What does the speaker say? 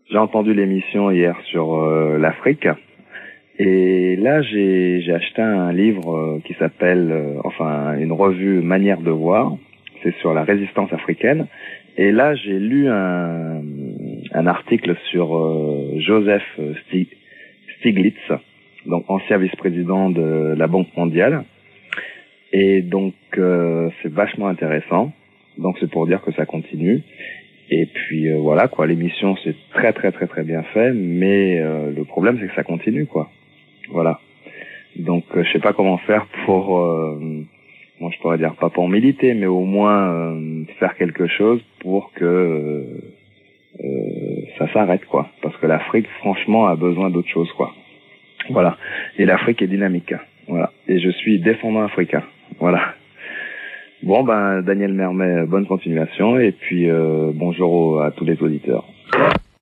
J'ai entendu l'émission hier sur l'Afrique. Et là, j'ai acheté un livre qui s'appelle, une revue Manière de voir. C'est sur la résistance africaine. Et là, j'ai lu un article sur Joseph Stiglitz, donc ancien vice-président de la Banque mondiale. Et donc, c'est vachement intéressant. Donc, c'est pour dire que ça continue. Et puis, voilà, quoi. L'émission, c'est très, très, très, très bien fait. Mais le problème, c'est que ça continue, quoi. Voilà. Donc, je sais pas comment faire pour, moi, je pourrais dire pas pour militer, mais au moins faire quelque chose pour que ça s'arrête, quoi. Parce que l'Afrique, franchement, a besoin d'autre chose, quoi. Voilà. Et l'Afrique est dynamique. Voilà. Et je suis défendant africain. Voilà. Bon, Daniel Mermet, bonne continuation. Et puis, bonjour à tous les auditeurs.